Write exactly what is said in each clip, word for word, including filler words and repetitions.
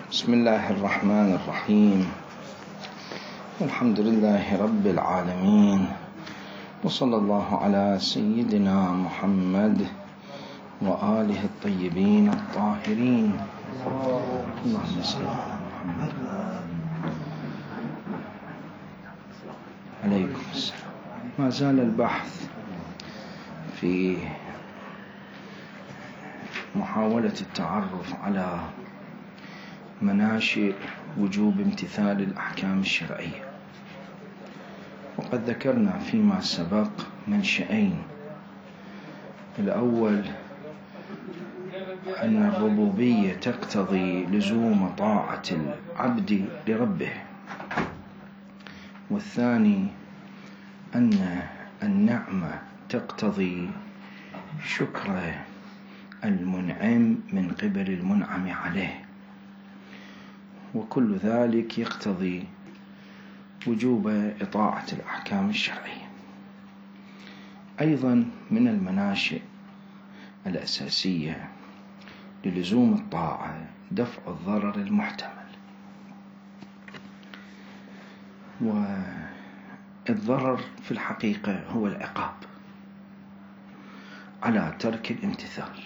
بسم الله الرحمن الرحيم. الحمد لله رب العالمين، وصلى الله على سيدنا محمد وآله الطيبين الطاهرين. اللهم صل على محمد. عليكم السلام. ما زال البحث في محاولة التعرف على مناشئ وجوب امتثال الأحكام الشرعية، وقد ذكرنا فيما سبق منشئين. الأول أن الربوبية تقتضي لزوم طاعة العبد لربه، والثاني أن النعمة تقتضي شكر المنعم من قبل المنعم عليه، وكل ذلك يقتضي وجوب إطاعة الأحكام الشرعية. أيضا من المناشئ الأساسية للزوم الطاعة دفع الضرر المحتمل، والضرر في الحقيقة هو العقاب على ترك الامتثال،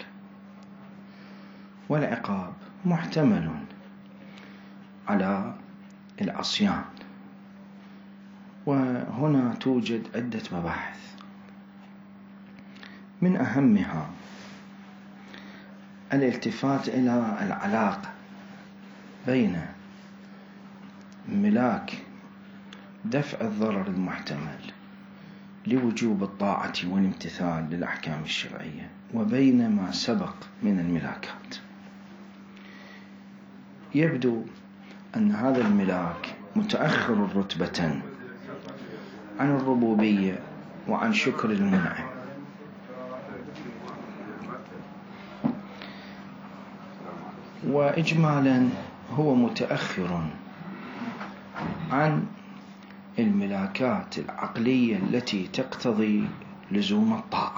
والعقاب محتمل على العصيان. وهنا توجد عدة مباحث، من أهمها الالتفات إلى العلاقة بين ملاك دفع الضرر المحتمل لوجوب الطاعة والامتثال للأحكام الشرعية وبين ما سبق من الملاكات. يبدو أن هذا الملاك متأخر رتبة عن الربوبية وعن شكر المنعم، وإجمالا هو متأخر عن الملاكات العقلية التي تقتضي لزوم الطاعة،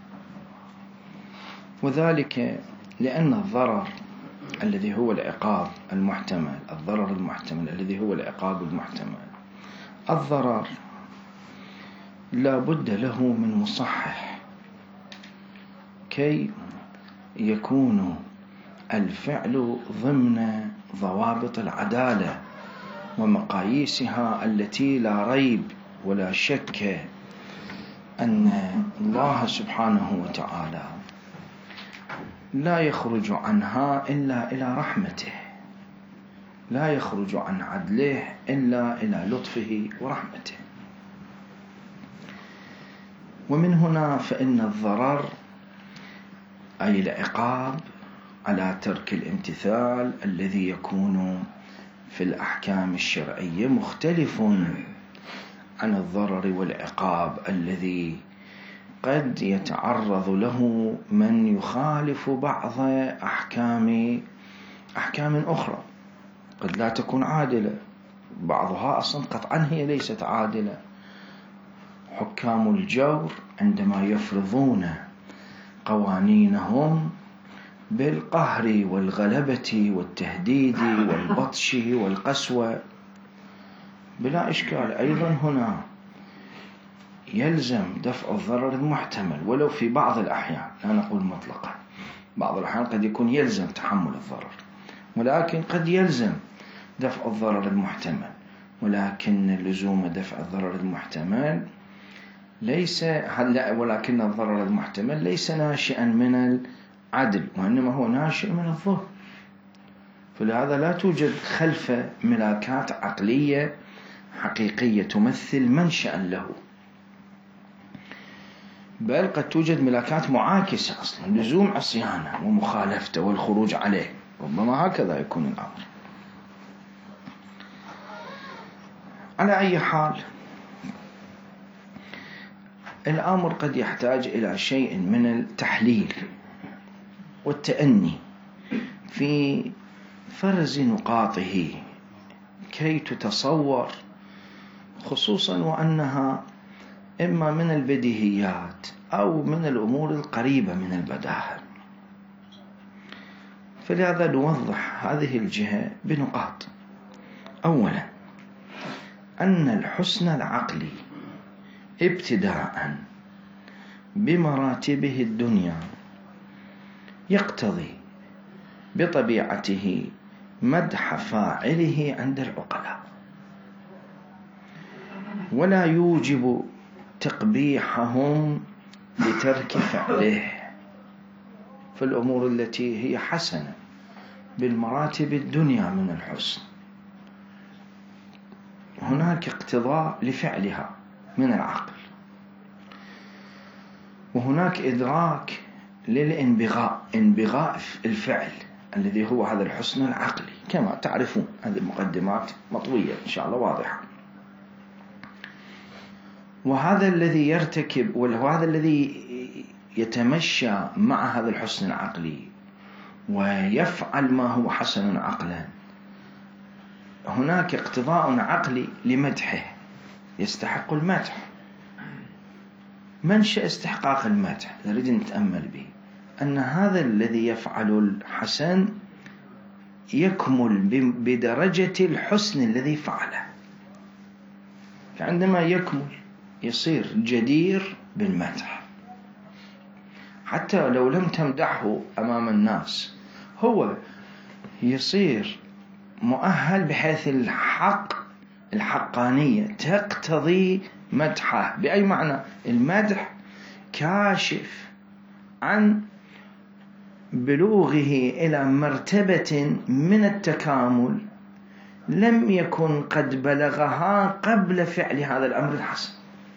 وذلك لأن الضرر الذي هو العقاب المحتمل الضرر المحتمل الذي هو العقاب المحتمل الضرر لا بد له من مصحح كي يكون الفعل ضمن ضوابط العدالة ومقاييسها التي لا ريب ولا شك أن الله سبحانه وتعالى لا يخرج عنها إلا إلى رحمته، لا يخرج عن عدله إلا إلى لطفه ورحمته. ومن هنا فإن الضرر أي العقاب على ترك الامتثال الذي يكون في الأحكام الشرعية مختلف عن الضرر والعقاب الذي قد يتعرض له من يخالف بعض أحكام أحكام أخرى قد لا تكون عادلة، بعضها أصلا قطعا هي ليست عادلة. حكام الجور عندما يفرضون قوانينهم بالقهر والغلبة والتهديد والبطش والقسوة بلا إشكال، أيضا هنا يلزم دفع الضرر المحتمل ولو في بعض الأحيان، لا نقول مطلقا، بعض الأحيان قد يكون يلزم تحمل الضرر، ولكن قد يلزم دفع الضرر المحتمل، ولكن لزوم دفع الضرر المحتمل ليس ولكن الضرر المحتمل ليس ناشئا من العدل، وإنما هو ناشئ من الظلم. فلهذا لا توجد خلف ملاكات عقلية حقيقية تمثل منشأ له، بل قد توجد ملاكات معاكسة أصلا، لزوم عصيانه ومخالفته والخروج عليه، ربما هكذا يكون الأمر. على أي حال الأمر قد يحتاج إلى شيء من التحليل والتأني في فرز نقاطه كي تتصور، خصوصا وأنها إما من البديهيات أو من الأمور القريبة من البداهة. فلهذا نوضح هذه الجهة بنقاط. أولا، أن الحسن العقلي ابتداء بمراتبه الدنيا يقتضي بطبيعته مدح فاعله عند العقلاء، ولا يوجب تقبيحهم لترك فعله في الأمور التي هي حسنة بالمراتب الدنيا من الحسن. هناك اقتضاء لفعلها من العقل، وهناك إدراك للانبغاء، انبغاء الفعل الذي هو هذا الحسن العقلي كما تعرفون. هذه المقدمات مطوية إن شاء الله واضحة. وهذا الذي يرتكب وهذا الذي يتمشى مع هذا الحسن العقلي ويفعل ما هو حسن عقلا، هناك اقتضاء عقلي لمدحه، يستحق المدح. منشأ استحقاق المدح نريد نتأمل به أن هذا الذي يفعل الحسن يكمل بدرجة الحسن الذي فعله، فعندما يكمل يصير جدير بالمدح. حتى لو لم تمدحه أمام الناس هو يصير مؤهل بحيث الحق الحقانية تقتضي مدحه. بأي معنى؟ المدح كاشف عن بلوغه إلى مرتبة من التكامل لم يكن قد بلغها قبل فعل هذا الأمر الحسن.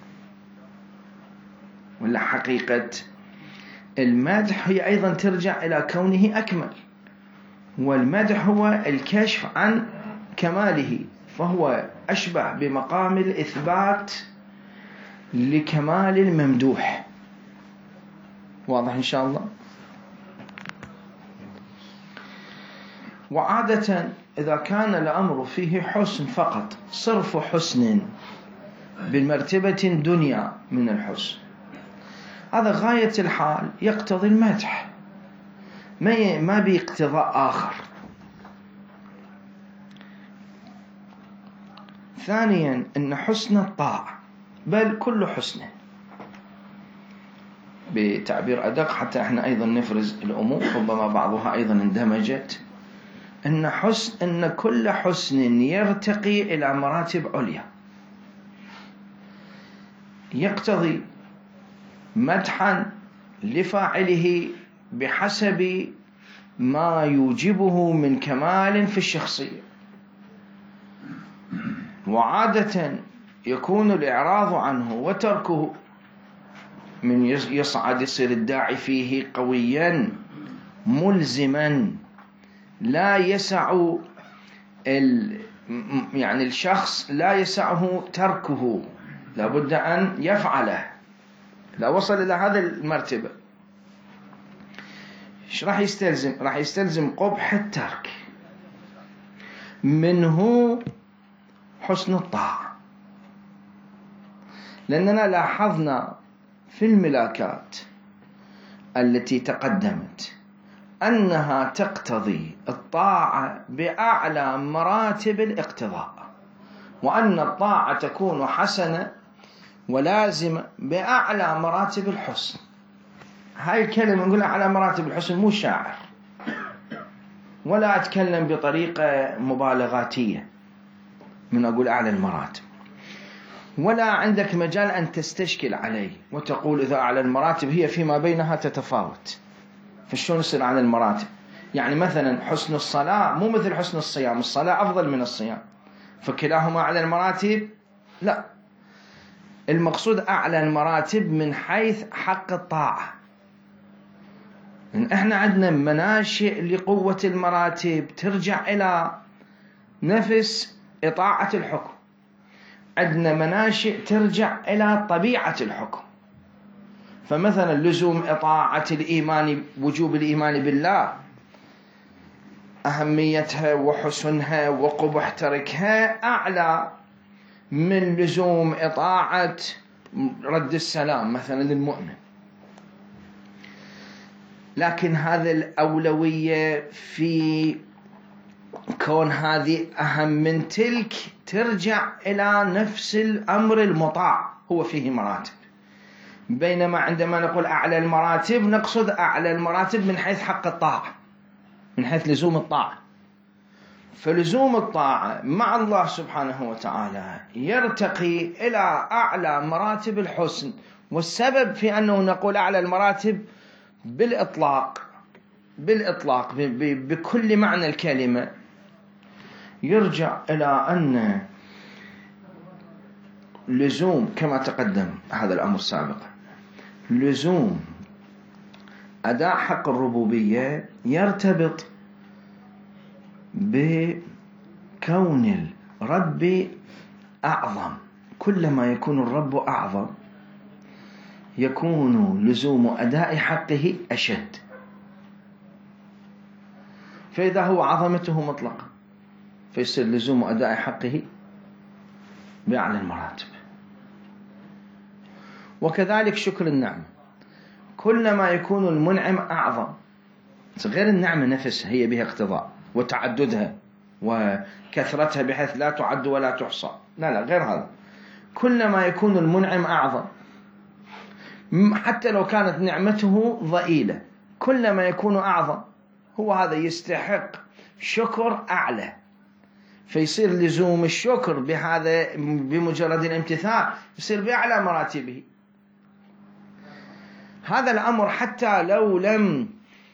ولا حقيقة المدح هي أيضا ترجع إلى كونه أكمل، والمدح هو الكشف عن كماله، فهو أشبه بمقام الإثبات لكمال الممدوح. واضح إن شاء الله؟ وعادة إذا كان الأمر فيه حسن فقط، صرف حسن بالمرتبة دنيا من الحسن، هذا غاية الحال يقتضي المدح، ما باقتضاء آخر. ثانيا، أن حسن الطاعة، بل كل حسن، بتعبير أدق حتى احنا أيضا نفرز الأمور، ربما بعضها أيضا اندمجت، أن حسن أن كل حسن يرتقي إلى مراتب عليا يقتضي مدحا لفاعله بحسب ما يوجبه من كمال في الشخصية. وعادة يكون الإعراض عنه وتركه من يصعد يصير الداعي فيه قويا ملزما، لا يسع يعني الشخص لا يسعه تركه، لابد أن يفعله. لا وصل إلى هذا المرتبة إيش راح يستلزم؟ راح يستلزم قبح الترك، منه حسن الطاعة. لأننا لاحظنا في الملاكات التي تقدمت أنها تقتضي الطاعة بأعلى مراتب الاقتضاء، وأن الطاعة تكون حسنة ولازم بأعلى مراتب الحسن. هاي الكلمة نقولها على مراتب الحسن، مو شاعر، ولا أتكلم بطريقة مبالغاتية من أقول أعلى المراتب، ولا عندك مجال أن تستشكل عليه وتقول إذا أعلى المراتب هي فيما بينها تتفاوت، فشون يصير على المراتب؟ يعني مثلا حسن الصلاة مو مثل حسن الصيام، الصلاة أفضل من الصيام، فكلاهما على المراتب؟ لا، المقصود أعلى المراتب من حيث حق الطاعة. إحنا عندنا مناشئ لقوة المراتب ترجع إلى نفس إطاعة الحكم، عندنا مناشئ ترجع إلى طبيعة الحكم. فمثلا لزوم إطاعة الإيمان، وجوب الإيمان بالله، أهميتها وحسنها وقبح تركها أعلى من لزوم إطاعة رد السلام مثلا للمؤمن. لكن هذه الأولوية في كون هذه أهم من تلك ترجع إلى نفس الأمر المطاع، هو فيه مراتب. بينما عندما نقول أعلى المراتب نقصد أعلى المراتب من حيث حق الطاعة، من حيث لزوم الطاعة. فلزوم الطاعة مع الله سبحانه وتعالى يرتقي إلى أعلى مراتب الحسن. والسبب في أنه نقول أعلى المراتب بالإطلاق بالإطلاق بكل معنى الكلمة يرجع إلى أن لزوم، كما تقدم هذا الأمر سابقا، لزوم أداء حق الربوبية يرتبط بكون الرب أعظم. كلما يكون الرب أعظم يكون لزوم أداء حقه أشد. فإذا هو عظمته مطلقة فيصير لزوم أداء حقه بأعلى المراتب. وكذلك شكر النعمة، كلما يكون المنعم أعظم، غير النعمة نفسها هي بها اقتضاء وتعددها وكثرتها بحيث لا تعد ولا تحصى، لا لا غير هذا. كلما يكون المنعم أعظم حتى لو كانت نعمته ضئيلة، كلما يكون أعظم هو هذا يستحق شكر أعلى، فيصير لزوم الشكر بهذا بمجرد الامتثال يصير بأعلى مراتبه. هذا الأمر حتى لو لم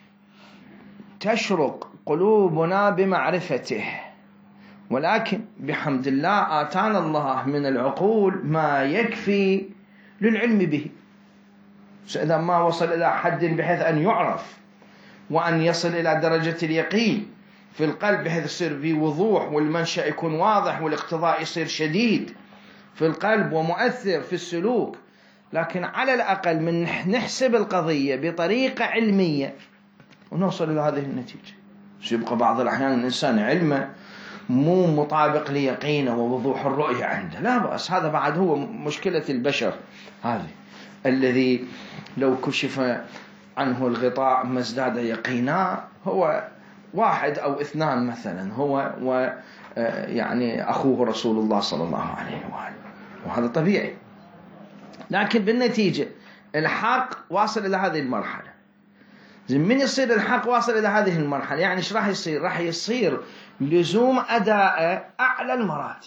تشرق قلوبنا بمعرفته، ولكن بحمد الله آتانا الله من العقول ما يكفي للعلم به. إذا ما وصل إلى حد بحيث أن يعرف وأن يصل إلى درجة اليقين في القلب بحيث يصير في وضوح والمنشأ يكون واضح والاقتضاء يصير شديد في القلب ومؤثر في السلوك، لكن على الأقل من نحسب القضية بطريقة علمية ونوصل إلى هذه النتيجة. يبقى بعض الأحيان الإنسان علمه مو مطابق ليقينه ووضوح الرؤية عنده، لا بأس، هذا بعد هو مشكلة البشر هذه، الذي لو كشف عنه الغطاء ما ازداد يقينا. هو واحد أو اثنان مثلا، هو و يعني أخوه رسول الله صلى الله عليه وآله، وهذا طبيعي. لكن بالنتيجة الحق واصل إلى هذه المرحلة. من يصير الحق واصل إلى هذه المرحلة يعني إيش راح يصير؟ راح يصير لزوم أداء أعلى المراتب.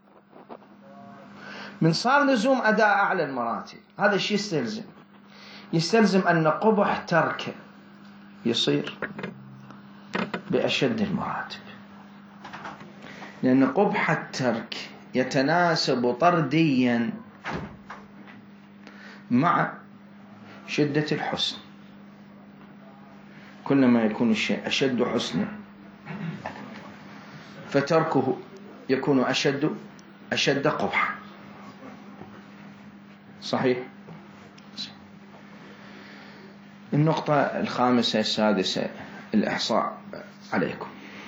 من صار لزوم أداء أعلى المراتب هذا الشيء يستلزم يستلزم أن قبح تركه يصير بأشد المراتب، لأن قبح الترك يتناسب طرديا مع شدة الحسن. كلما يكون الشيء أشد حسنا فتركه يكون أشد أشد قبحا. صحيح. النقطة الخامسة السادسة الإحصاء عليكم.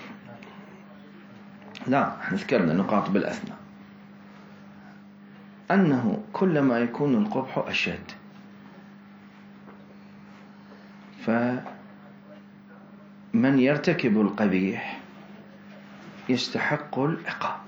لا، ذكرنا نقاط بالأثناء أنه كلما يكون القبح أشد فمن يرتكب القبيح يستحق العقاب،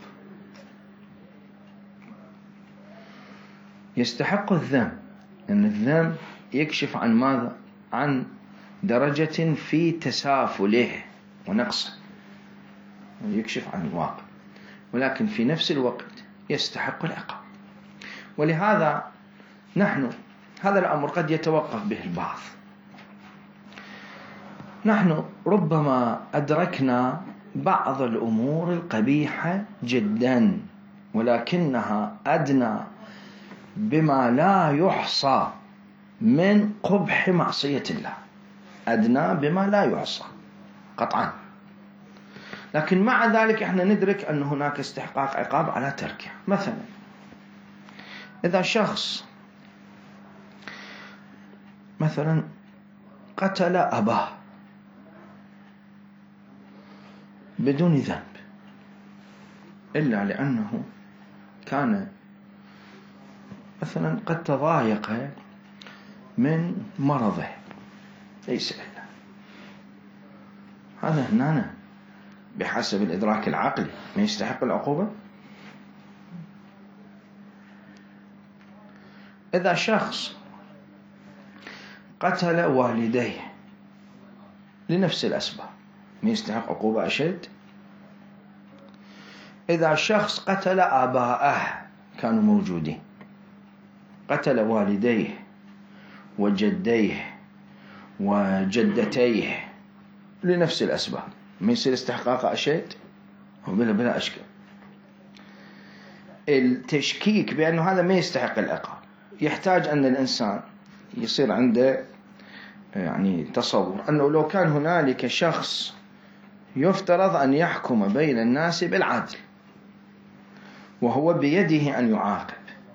يستحق الذنب، لأن الذنب يكشف عن ماذا؟ عن درجة في تسافله ونقصه، يكشف عن الواقع، ولكن في نفس الوقت يستحق العقاب. ولهذا نحن هذا الأمر قد يتوقف به البعض. نحن ربما أدركنا بعض الأمور القبيحة جدا ولكنها أدنى بما لا يحصى من قبح معصية الله، أدنى بما لا يحصى قطعا، لكن مع ذلك احنا ندرك أن هناك استحقاق عقاب على تركه. مثلا إذا شخص مثلا قتل أباه بدون ذنب إلا لأنه كان مثلا قد تضايق من مرضه، ليس إلا هذا هنا بحسب الإدراك العقلي ما يستحق العقوبة. إذا شخص قتل والديه لنفس الأسباب ما يستحق عقوبة أشد. إذا شخص قتل آباءه كانوا موجودين، قتل والديه وجديه وجدتيه لنفس الأسباب ما يصير استحقاق أشد بلا بلا أشكال. التشكيك بأنه هذا ما يستحق العقاب يحتاج أن الإنسان يصير عنده يعني تصور أنه لو كان هنالك شخص يفترض أن يحكم بين الناس بالعدل وهو بيده أن يعاقب،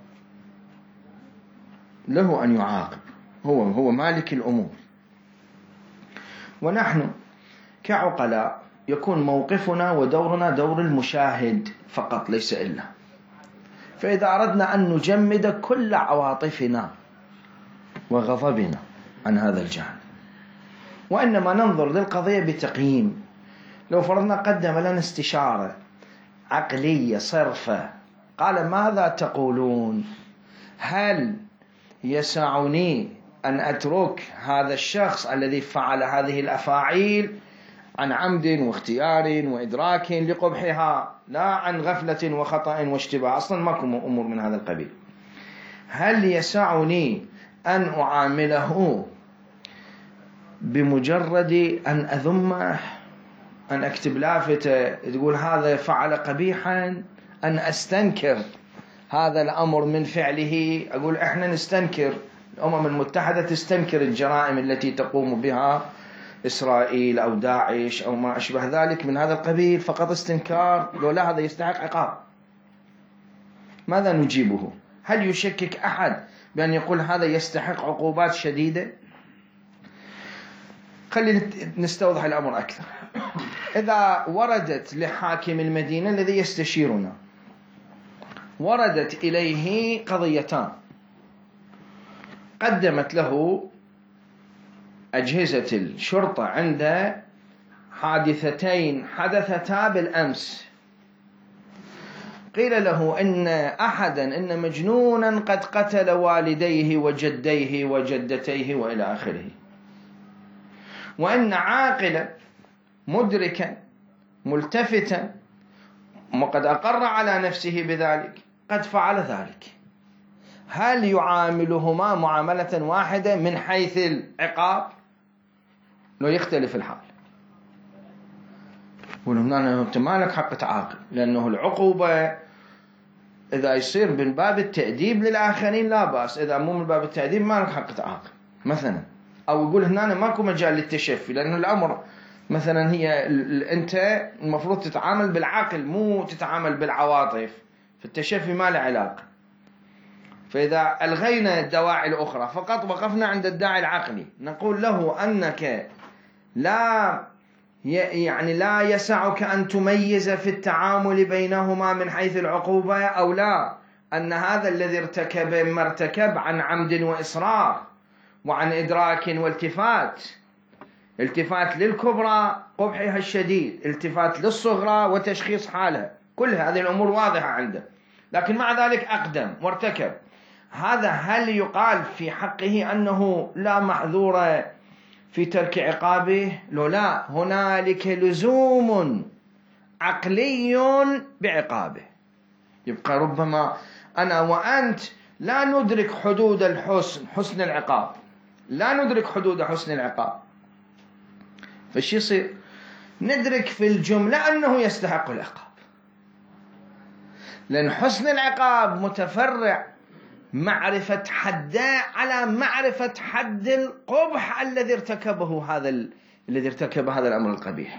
له أن يعاقب، هو هو مالك الأمور، ونحن كعقلاء يكون موقفنا ودورنا دور المشاهد فقط ليس إلا. فإذا أردنا أن نجمد كل عواطفنا وغضبنا عن هذا الجانب وإنما ننظر للقضية بتقييم، لو فرضنا قدم لنا استشارة عقلية صرفة قال ماذا تقولون؟ هل يسعني أن أترك هذا الشخص الذي فعل هذه الأفاعيل عن عمد واختيار وإدراك لقبحها لا عن غفلة وخطأ واشتباه، أصلا ماكو أمور من هذا القبيل، هل يسعني أن أعامله بمجرد أن أذمه، أن أكتب لافتة تقول هذا فعل قبيحا، أن أستنكر هذا الأمر من فعله، أقول إحنا نستنكر، الأمم المتحدة تستنكر الجرائم التي تقوم بها إسرائيل أو داعش أو ما أشبه ذلك من هذا القبيل، فقط استنكار، لو لا هذا يستحق عقاب. ماذا نجيبه؟ هل يشكك أحد بأن يقول هذا يستحق عقوبات شديدة؟ خلينا نستوضح الأمر أكثر. إذا وردت لحاكم المدينة الذي يستشيرنا وردت إليه قضيتان قدمت له أجهزة الشرطة عند حادثتين حدثتا بالأمس، قيل له إن أحدا إن مجنونا قد قتل والديه وجديه وجدتيه وإلى آخره، وإن عاقلا مدركا ملتفتا وقد أقر على نفسه بذلك قد فعل ذلك، هل يعاملهما معاملة واحدة من حيث العقاب؟ لو يختلف الحال ولهنا أنت مالك حق تعاقب، لأنه العقوبة إذا يصير من باب التأديب للآخرين لا بأس، إذا مو من باب التأديب مالك حق تعاقب مثلا. أو يقول هنا ماكو مجال للتشفي، لأنه الأمر مثلا هي أنت المفروض تتعامل بالعقل مو تتعامل بالعواطف، فالتشفي ما له علاقة. فإذا ألغينا الدواعي الأخرى فقط وقفنا عند الداعي العقلي نقول له أنك لا يعني لا يسعك أن تميز في التعامل بينهما من حيث العقوبة أو لا، أن هذا الذي ارتكب ما ارتكب عن عمد وإصرار وعن إدراك والتفات، التفات للكبرى قبحها الشديد، التفات للصغرى وتشخيص حالها، كل هذه الأمور واضحة عنده، لكن مع ذلك أقدم وارتكب، هذا هل يقال في حقه أنه لا معذور في ترك عقابه؟ لو لا، هنالك لزوم عقلي بعقابه. يبقى ربما أنا وأنت لا ندرك حدود الحسن حسن العقاب، لا ندرك حدود حسن العقاب، فالشي يصير ندرك في الجملة أنه يستحق العقاب، لأن حسن العقاب متفرع معرفة حده على معرفة حد القبح الذي ارتكبه هذا ال... الذي ارتكب هذا الأمر القبيح،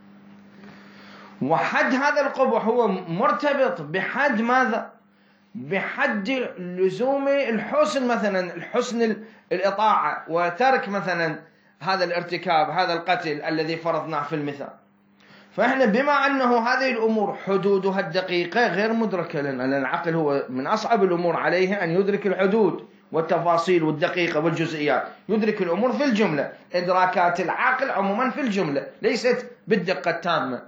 وحد هذا القبح هو مرتبط بحد ماذا؟ بحد لزوم الحسن، مثلا الحسن الإطاعة وترك مثلا هذا الارتكاب هذا القتل الذي فرضناه في المثال. فإحنا بما أنه هذه الأمور حدودها الدقيقة غير مدركة لنا، لأن العقل هو من أصعب الأمور عليه أن يدرك الحدود والتفاصيل والدقيقة والجزئيات، يدرك الأمور في الجملة. إدراكات العقل عموما في الجملة ليست بالدقة التامة.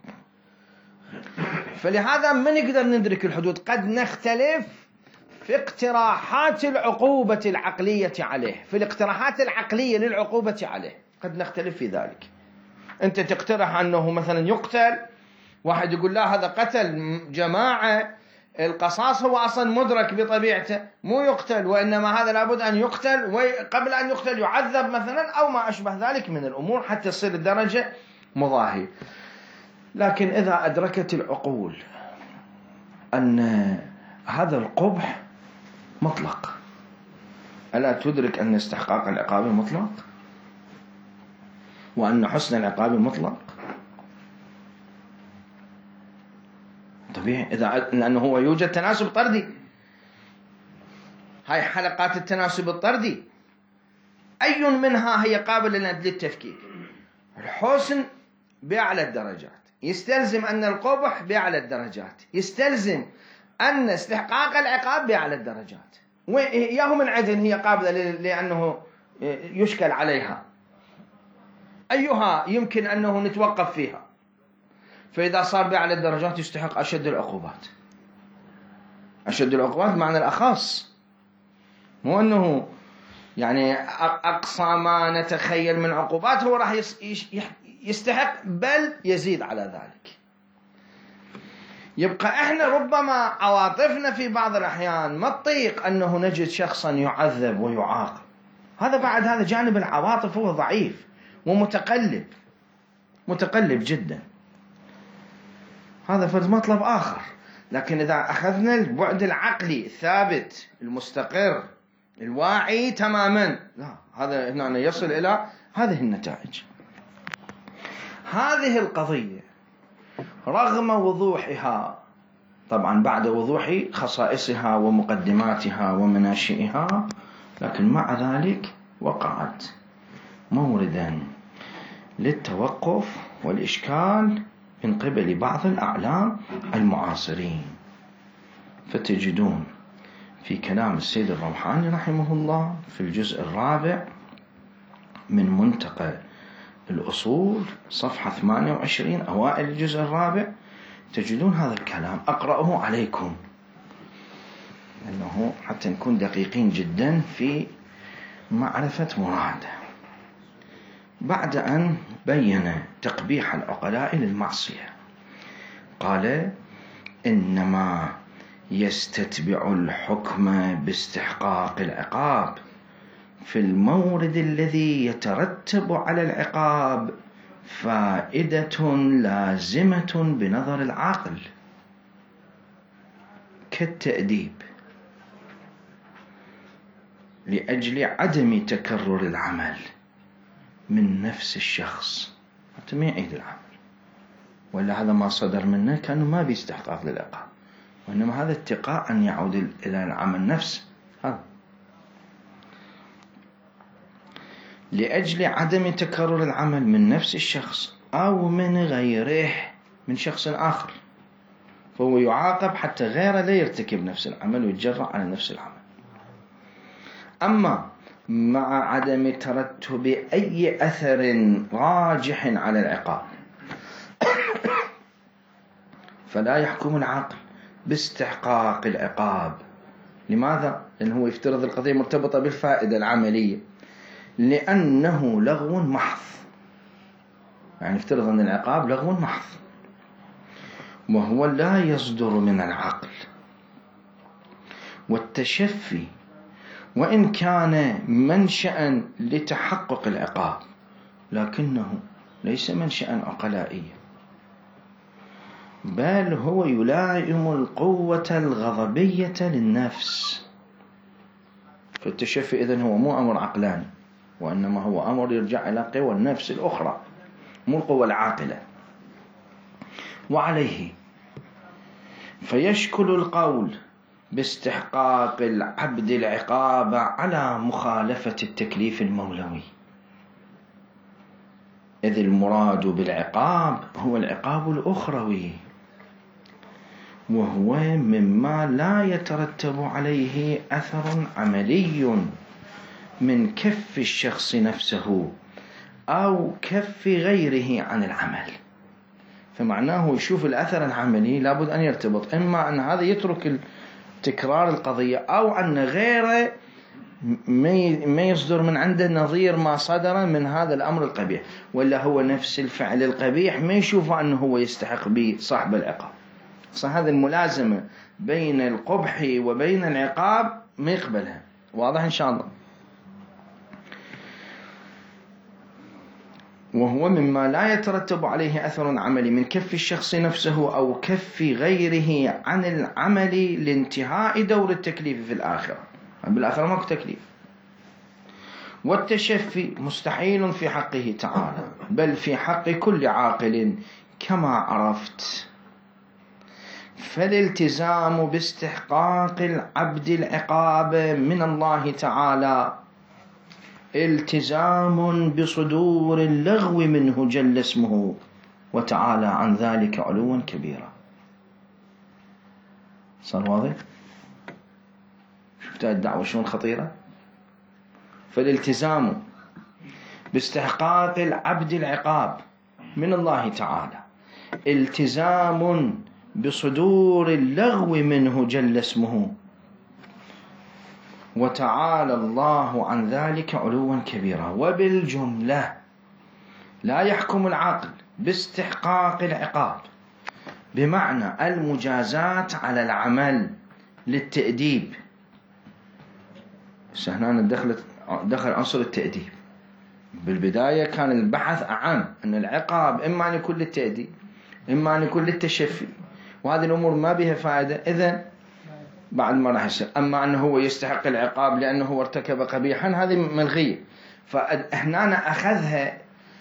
فلهذا ما نقدر ندرك الحدود. قد نختلف في اقتراحات العقوبة العقلية عليه، في الاقتراحات العقلية للعقوبة عليه قد نختلف في ذلك. أنت تقترح أنه مثلا يقتل، واحد يقول لا هذا قتل جماعة، القصاص هو أصلا مدرك بطبيعته مو يقتل، وإنما هذا لابد أن يقتل، وقبل أن يقتل يعذب مثلا أو ما أشبه ذلك من الأمور حتى تصير الدرجة مضاهية. لكن إذا أدركت العقول أن هذا القبح مطلق، ألا تدرك أن استحقاق العقاب مطلق وأن حسن العقاب مطلق؟ طبيعي، إذا لأنه هو يوجد تناسب طردي. هاي حلقات التناسب الطردي أي منها هي قابلة للتفكيك؟ الحسن بأعلى الدرجات يستلزم أن القبح بأعلى الدرجات، يستلزم أن استحقاق العقاب بأعلى الدرجات، وياهم من عدن هي قابلة لأنه يشكل عليها أيها يمكن أنه نتوقف فيها. فإذا صار بأعلى الدرجات يستحق أشد العقوبات. أشد العقوبات معنى الأخص، مو أنه يعني أقصى ما نتخيل من عقوبات هو راح يستحق، بل يزيد على ذلك. يبقى إحنا ربما عواطفنا في بعض الأحيان ما تطيق أنه نجد شخصا يعذب ويعاقب. هذا بعد هذا جانب العواطف هو ضعيف ومتقلب، متقلب جدا. هذا فرد مطلب آخر. لكن إذا أخذنا البعد العقلي الثابت المستقر الواعي تماما، لا، هذا هنا يصل إلى هذه النتائج. هذه القضية رغم وضوحها، طبعا بعد وضوح خصائصها ومقدماتها ومناشئها، لكن مع ذلك وقعت موردا للتوقف والإشكال من قبل بعض الأعلام المعاصرين. فتجدون في كلام السيد الروحاني رحمه الله في الجزء الرابع من منتقى الأصول صفحة ثمانية وعشرين أوائل الجزء الرابع، تجدون هذا الكلام. أقرأه عليكم لأنه حتى نكون دقيقين جدا في معرفة مراده. بعد أن بين تقبيح العقلاء للمعصية قال: إنما يستتبع الحكم باستحقاق العقاب في المورد الذي يترتب على العقاب فائدة لازمة بنظر العاقل كالتأديب لأجل عدم تكرر العمل من نفس الشخص حتى ما يعيد العمل، ولا هذا ما صدر منه كأنه ما بيستحقاق للعقاب، وإنما هذا اتقاء أن يعود إلى العمل نفسه. هذا لأجل عدم تكرر العمل من نفس الشخص أو من غيره من شخص آخر، فهو يعاقب حتى غيره لا يرتكب نفس العمل ويتجرأ على نفس العمل. أما مع عدم ترتب أي أثر راجح على العقاب فلا يحكم العقل باستحقاق العقاب. لماذا؟ لأنه يفترض القضية مرتبطة بالفائدة العملية، لأنه لغو محض، يعني يفترض أن العقاب لغو محض وهو لا يصدر من العقل. والتشفي وإن كان منشأ لتحقق العقاب لكنه ليس منشأ عقلائيا، بل هو يلائم القوة الغضبية للنفس. فالتشفي إذن هو مو أمر عقلاني، وإنما هو أمر يرجع إلى قوى النفس الأخرى مو القوة العاقلة. وعليه فيشكل القول باستحقاق العبد العقاب على مخالفة التكليف المولوي، إذ المراد بالعقاب هو العقاب الأخروي، وهو مما لا يترتب عليه أثر عملي من كف الشخص نفسه أو كف غيره عن العمل. فمعناه يشوف الأثر العملي لابد أن يرتبط، إما أن هذا يترك تكرار القضية، أو أن غيره ما يصدر من عنده نظير ما صدر من هذا الأمر القبيح، ولا هو نفس الفعل القبيح ما يشوفه أنه هو يستحق به صاحب العقاب. فهذه الملازمة بين القبح وبين العقاب ما يقبلها. واضح إن شاء الله. وهو مما لا يترتب عليه أثر عملي من كف الشخص نفسه أو كف غيره عن العمل لانتهاء دور التكليف في الآخرة. بالآخرة ماكو تكليف. والتشفي مستحيل في حقه تعالى، بل في حق كل عاقل كما عرفت. فالالتزام باستحقاق العبد العقاب من الله تعالى التزام بصدور اللغو منه جل اسمه وتعالى عن ذلك علوا كبيرا. صار واضح؟ شفت الدعوة شلون خطيرة؟ فالالتزام باستحقاق العبد العقاب من الله تعالى التزام بصدور اللغو منه جل اسمه وتعالى الله عن ذلك علوا كبيرا. وبالجملة لا يحكم العاقل باستحقاق العقاب بمعنى المجازات على العمل للتأديب. هنا دخلت دخل عنصر التأديب. بالبداية كان البحث أعم أن العقاب إما أن يكون للتأديب إما أن يكون للتشفي، وهذه الأمور ما بها فائدة، إذن بعد ما راح يصير. أما أنه هو يستحق العقاب لأنه هو ارتكب قبيحا هذه ملغية. فإحنا أخذها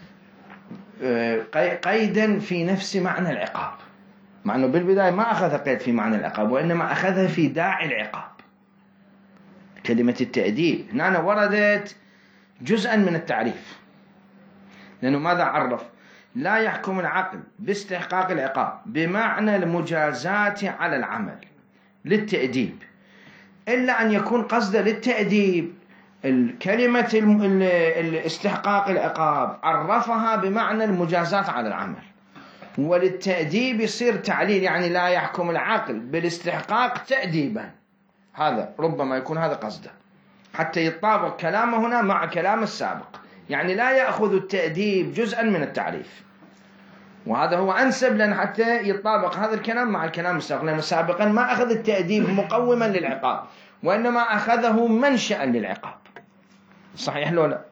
قيدا في نفس معنى العقاب، مع أنه بالبداية ما أخذها قيد في معنى العقاب، وإنما أخذها في داعي العقاب. كلمة التأديب هنا وردت جزءا من التعريف، لأنه ماذا عرف؟ لا يحكم العقل باستحقاق العقاب بمعنى المجازات على العمل للتأديب، إلا أن يكون قصده للتأديب الكلمة الاستحقاق العقاب عرفها بمعنى المجازات على العمل، وللتأديب يصير تعليل، يعني لا يحكم العقل بالاستحقاق تأديبا. هذا ربما يكون هذا قصده حتى يتطابق كلامه هنا مع كلام السابق، يعني لا يأخذ التأديب جزءا من التعريف، وهذا هو أنسب لأن حتى يتطابق هذا الكلام مع الكلام السابق، لأنه سابقا ما أخذ التأديب مقوما للعقاب وإنما أخذه منشأ للعقاب. صحيح لو لا؟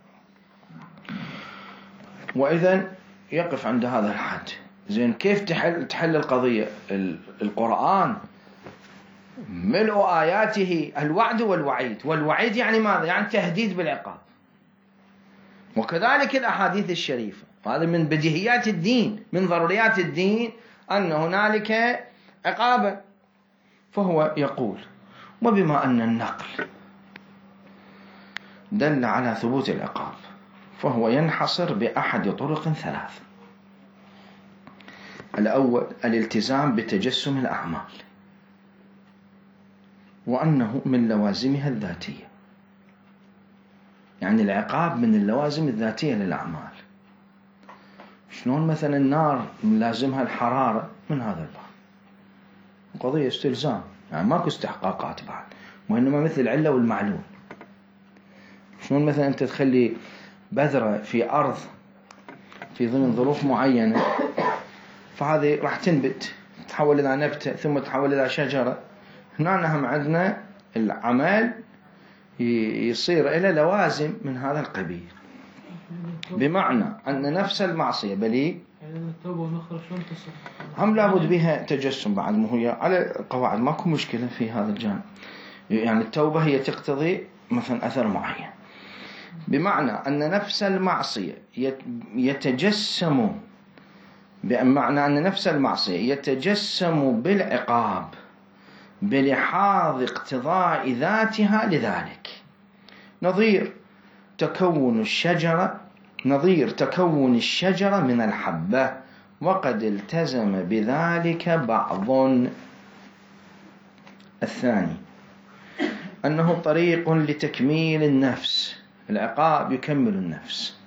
وإذن يقف عند هذا الحد. زين، كيف تحل تحل القضية؟ القرآن ملء آياته الوعد والوعيد، والوعيد يعني ماذا؟ يعني تهديد بالعقاب، وكذلك الأحاديث الشريفة. وهذا من بديهيات الدين، من ضروريات الدين أن هنالك عقابا. فهو يقول: وبما أن النقل دل على ثبوت العقاب فهو ينحصر بأحد طرق ثلاث. الأول الالتزام بتجسم الأعمال، وأنه من لوازمها الذاتية، يعني العقاب من اللوازم الذاتية للأعمال. شلون مثلا النار لازمها الحرارة؟ من هذا الباب قضية استلزام، يعني ماكو استحقاقات بعد، وإنما مثل العلة والمعلول. شلون مثلا أنت تخلي بذرة في أرض في ضمن ظروف معينة، فهذه راح تنبت تحول إلى نبتة ثم تحول إلى شجرة. هنا نهم عندنا العمل يصير إلى لوازم من هذا القبيل، بمعنى أن نفس المعصية بلي هم لابد بها تجسم بعد، مو هي على القواعد ماكو مشكلة في هذا الجانب. يعني التوبة هي تقتضي مثلا أثر معين، بمعنى أن نفس المعصية يتجسم بمعنى أن نفس المعصية يتجسم بالعقاب بلحاظ اقتضاء ذاتها لذلك، نظير تكون الشجرة نظير تكون الشجرة من الحبة، وقد التزم بذلك بعض الثاني أنه طريق لتكميل النفس، العقاب يكمل النفس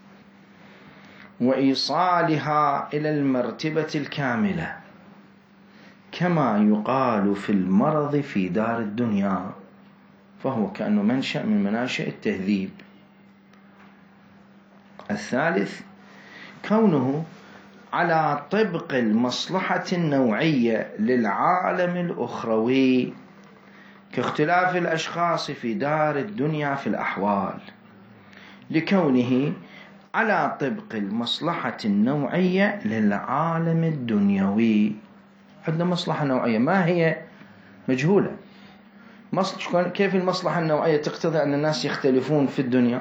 وإيصالها إلى المرتبة الكاملة، كما يقال في المرض في دار الدنيا، فهو كأنه منشأ من مناشئ التهذيب. الثالث كونه على طبق المصلحة النوعية للعالم الأخروي، كاختلاف الأشخاص في دار الدنيا في الأحوال، لكونه على طبق المصلحة النوعية للعالم الدنيوي. عندنا مصلحة نوعية، ما هي؟ مجهولة. كيف المصلحة النوعية تقتضي أن الناس يختلفون في الدنيا؟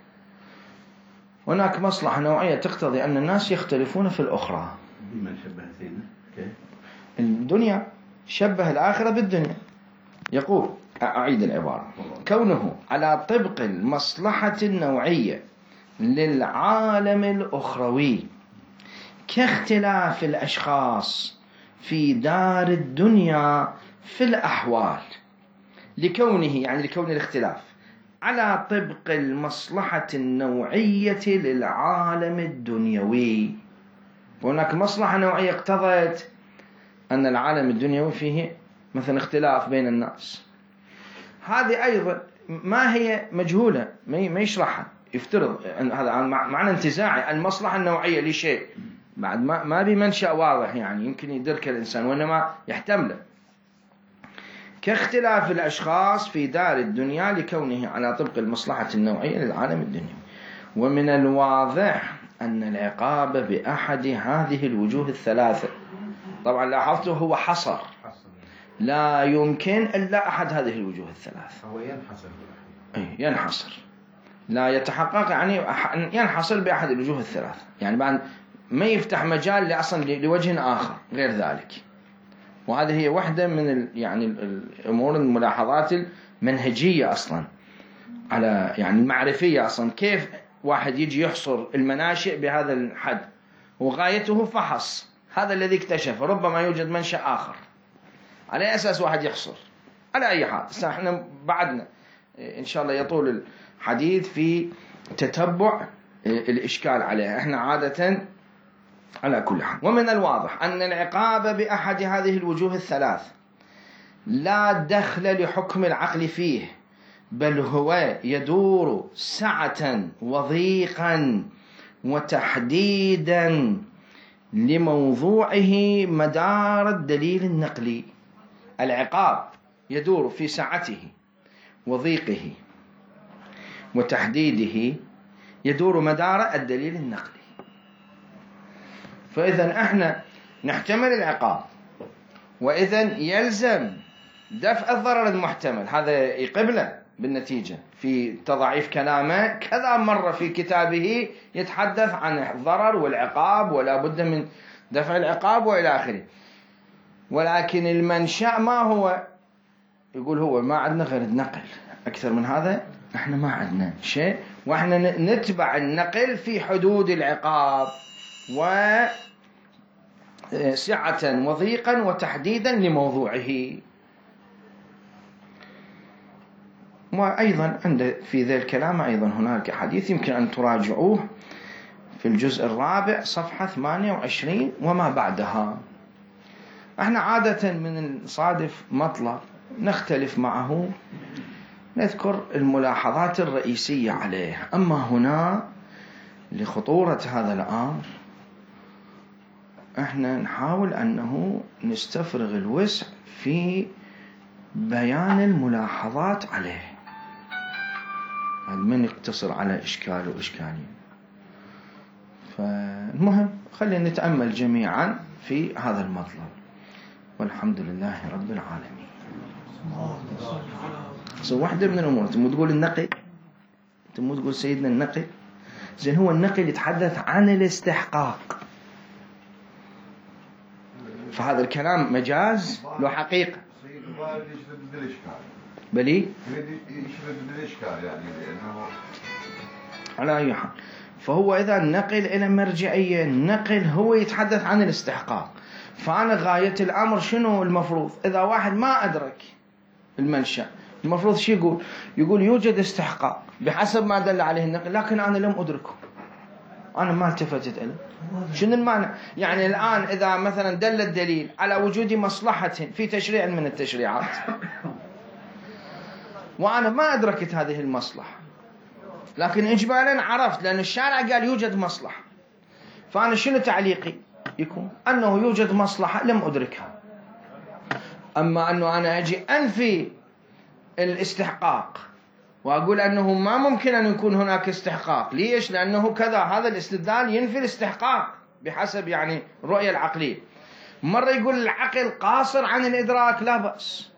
هناك مصلحة نوعية تقتضي أن الناس يختلفون في الأخرى. من شبه سيدنا الدنيا شبه الآخرة بالدنيا. يقول، أعيد العبارة، كونه على طبق المصلحة النوعية للعالم الأخروي، كاختلاف الأشخاص في دار الدنيا في الأحوال، لكونه يعني لكون الاختلاف على طبق المصلحة النوعية للعالم الدنيوي. هناك مصلحة نوعية اقتضت أن العالم الدنيوي فيه مثلا اختلاف بين الناس، هذه أيضا ما هي؟ مجهولة، ما يشرحها. يفترض هذا معنى انتزاع المصلحة النوعية لشيء بعد ما ما بمنشأ واضح، يعني يمكن يدرك الإنسان وإنما يحتمله، كاختلاف الأشخاص في دار الدنيا لكونه على طبق المصلحة النوعية للعالم الدنيوي. ومن الواضح أن العقاب بأحد هذه الوجوه الثلاثة، طبعا لاحظته هو حصر، لا يمكن إلا أحد هذه الوجوه الثلاثة. هو ينحصر أي ينحصر، لا يتحقق، يعني ينحصر بأحد الوجوه الثلاثة، يعني بعد ما يفتح مجال لأصلا لوجه آخر غير ذلك. وهذه هي واحدة من يعني الأمور الملاحظات المنهجية أصلا على يعني المعرفية أصلا، كيف واحد يجي يحصر المناشئ بهذا الحد، وغايته فحص هذا الذي اكتشف، ربما يوجد منشأ آخر، على أساس واحد يحصر. على أي حال احنا بعدنا إن شاء الله يطول الحديث في تتبع الإشكال عليها، احنا عادة على كل حال. ومن الواضح أن العقاب بأحد هذه الوجوه الثلاث لا دخل لحكم العقل فيه، بل هو يدور سعة وضيقا وتحديدا لموضوعه مدار الدليل النقلي. العقاب يدور في سعته وضيقه وتحديده، يدور مدار الدليل النقلي. فإذا احنا نحتمل العقاب، وإذا يلزم دفع الضرر المحتمل. هذا يقبله بالنتيجة في تضعيف كلامه كذا مرة في كتابه يتحدث عن الضرر والعقاب ولا بد من دفع العقاب وإلى آخره. ولكن المنشأ ما هو؟ يقول هو ما عندنا غير النقل، أكثر من هذا احنا ما عندنا شيء، واحنا نتبع النقل في حدود العقاب وسعة وضيقا وتحديدا لموضوعه. وأيضا عند في ذا الكلام أيضا هناك حديث يمكن أن تراجعوه في الجزء الرابع صفحة ثمانية وعشرين وما بعدها. احنا عادة من الصادف مطلب نختلف معه نذكر الملاحظات الرئيسية عليه، أما هنا لخطورة هذا الأمر احنا نحاول أنه نستفرغ الوسع في بيان الملاحظات عليه، من يقتصر على إشكال وإشكالين. فالمهم خلينا نتأمل جميعا في هذا المطلب، والحمد لله رب العالمين. سو واحدة من الأمور تمو تقول النقل، تمو تقول سيدنا النقل، زين هو النقل يتحدث عن الاستحقاق، فهذا الكلام مجاز له حقيقة. بلي يشرد بالإشكال يعني لأنه على أي حال، فهو إذا نقل إلى مرجعية، النقل هو يتحدث عن الاستحقاق. فأنا غاية الأمر شنو المفروض؟ إذا واحد ما أدرك المنشأ، المفروض شو يقول؟ يقول يوجد استحقاق بحسب ما دل عليه النقل، لكن أنا لم أدركه، أنا ما التفتت له. شنو المعنى؟ يعني الآن إذا مثلا دل الدليل على وجود مصلحة في تشريع من التشريعات وأنا ما أدركت هذه المصلحة، لكن إجمالا عرفت لأن الشارع قال يوجد مصلحة، فأنا شنو تعليقي؟ يكون أنه يوجد مصلحة لم أدركها. أما أنه أنا أجي أنفي الاستحقاق وأقول أنه ما ممكن أن يكون هناك استحقاق، ليش؟ لأنه كذا، هذا الاستدلال ينفي الاستحقاق بحسب يعني الرؤية العقلية. مرة يقول العقل قاصر عن الإدراك، لا بأس.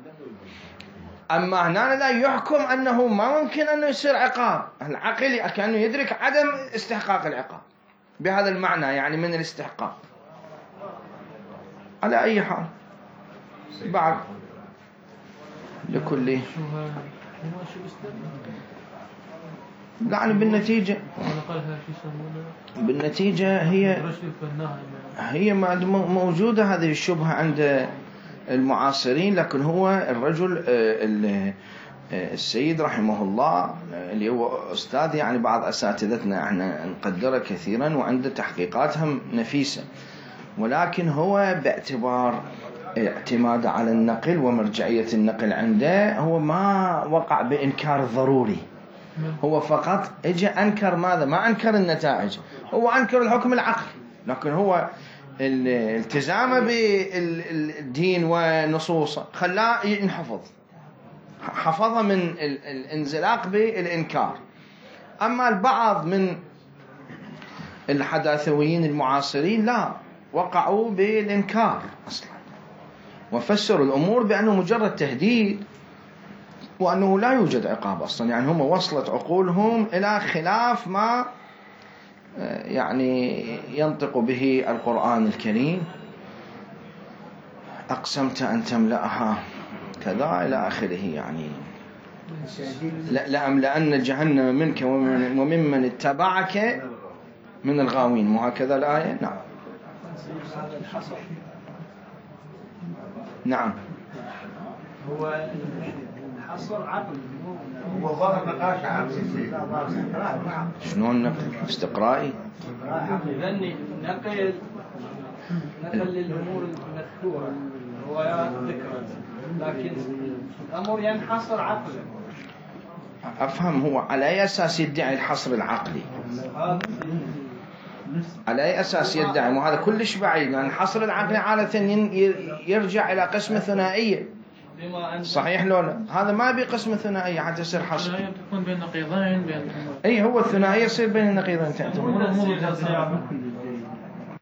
أما هنا لا يحكم أنه ما ممكن أنه يصير عقاب، العقل كأنه يدرك عدم استحقاق العقاب بهذا المعنى يعني من الاستحقاق. على أي حال بعد لكل يعني بالنتيجة بالنتيجة هي هي موجودة هذه الشبهة عند المعاصرين، لكن هو الرجل السيد رحمه الله اللي هو أستاذ يعني بعض أساتذتنا احنا نقدره كثيرا وعنده تحقيقاتهم نفيسة، ولكن هو باعتبار اعتماد على النقل ومرجعية النقل عنده هو ما وقع بإنكار ضروري، هو فقط اجى أنكر ماذا؟ ما أنكر النتائج، هو أنكر الحكم العقلي، لكن هو الالتزامه بالدين ونصوصه خلاه ينحفظ، حفظها من الانزلاق بالإنكار. أما البعض من الحداثويين المعاصرين لا، وقعوا بالإنكار أصلا وفسروا الأمور بأنه مجرد تهديد وأنه لا يوجد عقاب أصلا، يعني هم وصلت عقولهم إلى خلاف ما يعني ينطق به القرآن الكريم، أقسمت أن تملأها كذا إلى آخره، يعني لأملأن جهنم منك وممن اتبعك من الغاوين، وهكذا الآية. نعم نعم هو حصر عقل، هو ظاهر نقاش عقلي. شلون نقل استقرائي؟ لأني نقل نقل للأمور المذكورة روايات ذكرت، لكن الأمر ينحصر عقلا. أفهم هو على أي أساس يدعي الحصر العقلي؟ على أي أساس يدعي؟ وهذا كلش بعيد، لأن الحصر العقلي عادة يرجع إلى قسمة ثنائية، صحيح لولا؟ هذا ما بي قسمة ثنائية حتى يصير حصر. تكون بين نقيضين بين أي هو الثنائية يصير بين النقيضين تعتبر.